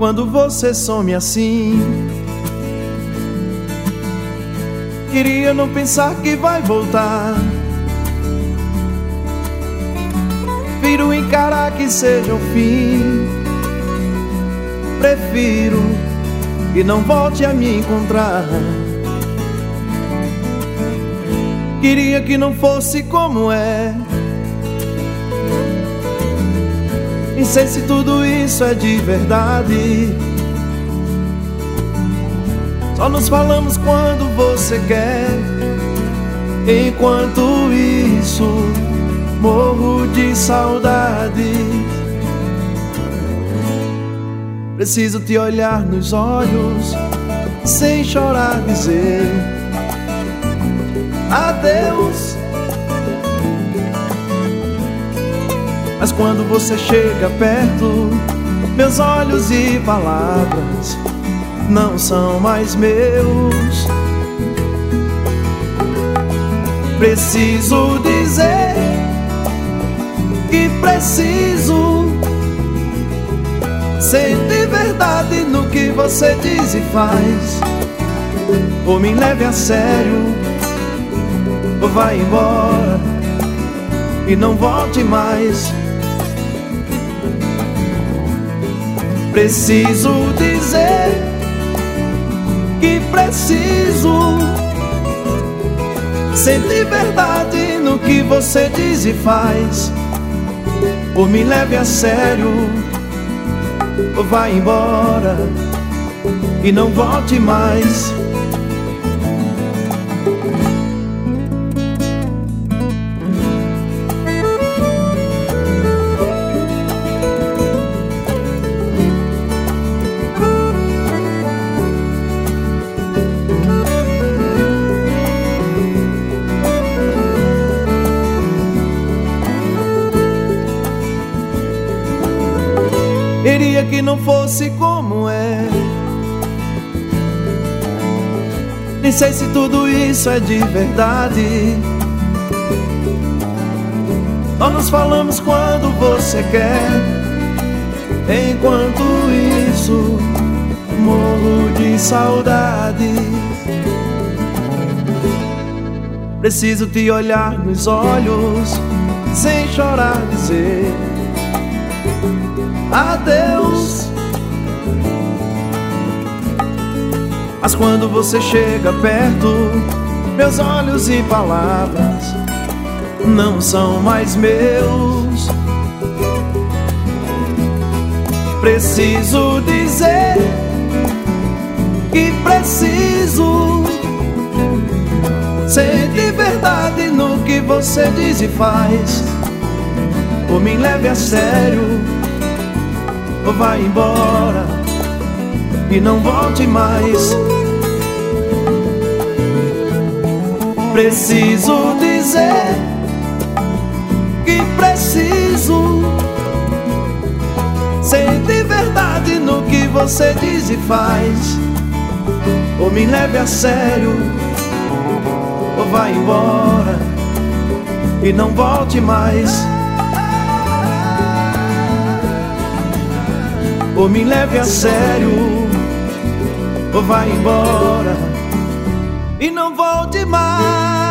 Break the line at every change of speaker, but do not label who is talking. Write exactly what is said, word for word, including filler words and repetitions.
quando você some assim. Queria não pensar que vai voltar. Prefiro encarar que seja o fim. Prefiro que não volte a me encontrar. Queria que não fosse como é. Nem sei se tudo isso é de verdade. Só nos falamos quando você quer. Enquanto isso, morro de saudade. Preciso te olhar nos olhos, sem chorar dizer adeus. Mas quando você chega perto, meus olhos e palavras não são mais meus. Preciso dizer que preciso. Sente verdade no que você diz e faz. Ou me leve a sério, ou vai embora e não volte mais. Preciso dizer que preciso. Sente verdade no que você diz e faz. Ou me leve a sério, ou vai embora e não volte mais. Queria que não fosse como é. Nem sei se tudo isso é de verdade. Só nos falamos quando você quer. Enquanto isso, morro de saudade. Preciso te olhar nos olhos, sem chorar dizer adeus. Mas quando você chega perto, meus olhos e palavras não são mais meus. Preciso dizer que preciso. Sente verdade no que você diz e faz. Ou me leve a sério, ou vai embora e não volte mais. Preciso dizer que preciso. Sente verdade no que você diz e faz. Ou me leve a sério, ou vai embora e não volte mais. Ou me leve a sério, ou vai embora e não volte mais.